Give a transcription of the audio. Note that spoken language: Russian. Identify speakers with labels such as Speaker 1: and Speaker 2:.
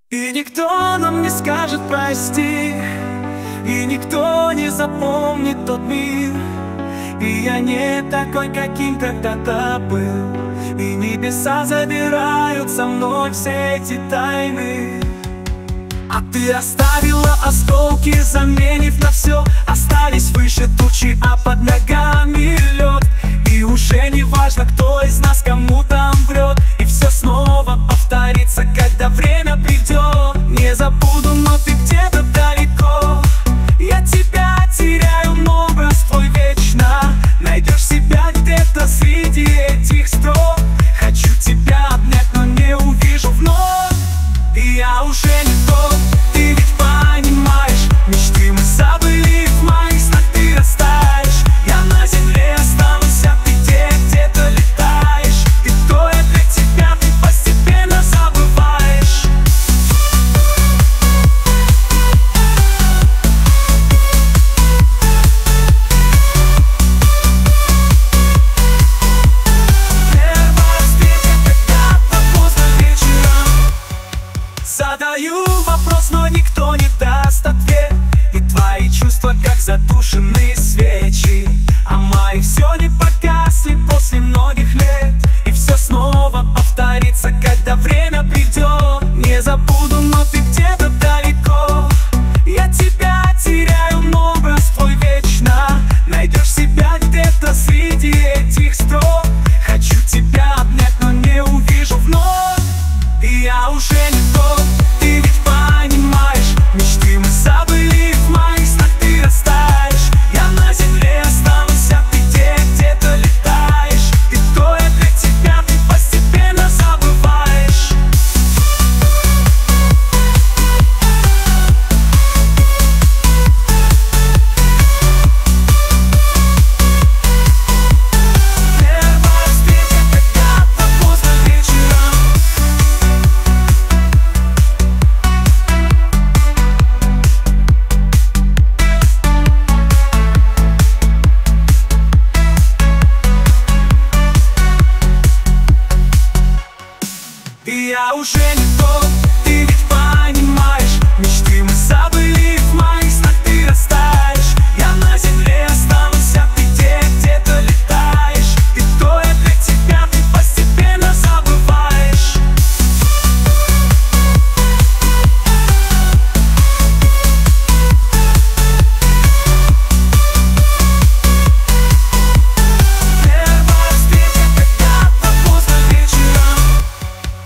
Speaker 1: И никто нам не скажет прости, и никто не запомнит тот мир. И я не такой, каким когда-то был, и небеса забирают со мной все эти тайны. А ты оставила осколки, заменив на все. Остались выше тучи, а под ногами лед. И уже не важно, кто из нас кому там врет. И все снова повторится, когда время придет. Не забуду, но ты где-то далеко. Я тебя теряю, но образ твой вечно. Найдешь себя где-то среди этих строк. Хочу тебя обнять, но не увижу вновь. И я уже не тот, ты ведь понимаешь. Мечты мы забыли, в моих снах ты растаешь. Я на земле останусь, а ты где-то летаешь. И кто я для тебя, ты постепенно забываешь. Первая встреча когда-то поздно вечером. Задаю вопрос, но никто не даст ответ. И твои чувства, как затушенные свечи, а мои все не погасли после многих лет. И все снова повторится, когда время придет. Не забуду, но ты где-то далеко. Я тебя теряю, но образ твой вечно. Найдешь себя где-то среди этих строк. Хочу тебя обнять, но не увижу вновь. И я уже не тот, ты ведь понимаешь. Мечты мы забыли, в моих снах ты растаешь. Я на земле останусь, а ты где-то летаешь. И кто я для тебя, ты постепенно забываешь. Первая встреча когда-то поздно вечером. И я уже не тот, ты